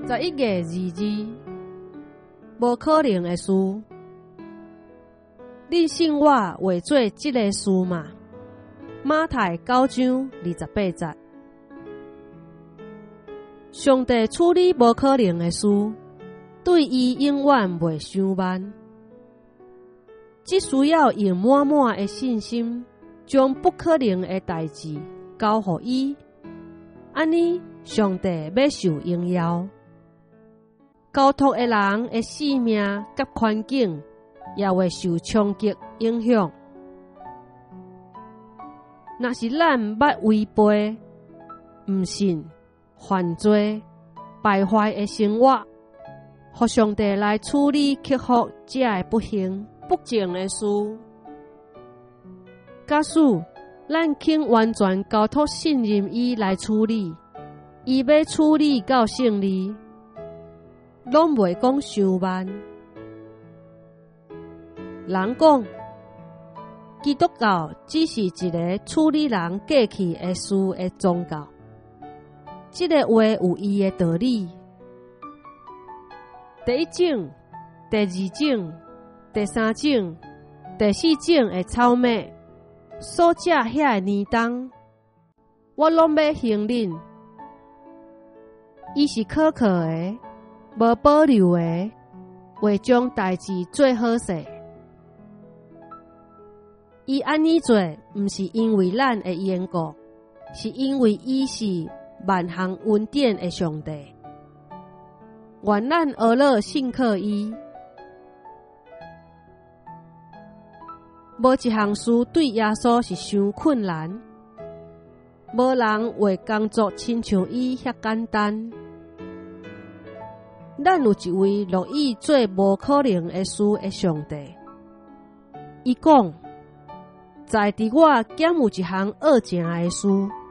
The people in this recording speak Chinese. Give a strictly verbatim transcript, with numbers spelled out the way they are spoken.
十一月二日，无可能的事。恁信我画做即个事嘛？马太九章二十八节。上帝处理无可能的事，对伊永远袂伤慢，只需要用满满的信心，将不可能的代志交予伊。安尼，上帝要受荣耀。交托的人的性命甲环境也会受冲击影响。若是咱捌违背、毋信、犯罪、败坏的生活，互上帝来处理克服这个不幸、不正的事。假使咱肯完全交托信任伊来处理，伊要处理到胜利，拢袂讲伤慢。人讲，基督教只是一个处理人过去的事的宗教，这个话有伊的道理。第一种、第二种、第三种、第四种的草莓，所食遐个年冬，我拢要承认，伊是可靠的。无保留的，为将代志做好势。伊安尼做，毋是因为咱的缘故，是因为伊是万行恩典的上帝。愿咱学乐信靠伊。无一项事对耶稣是伤困难，无人为工作亲像伊遐简单。咱有一位乐意做无可能的事的上帝。伊讲，在伫我减有一项恶行的事，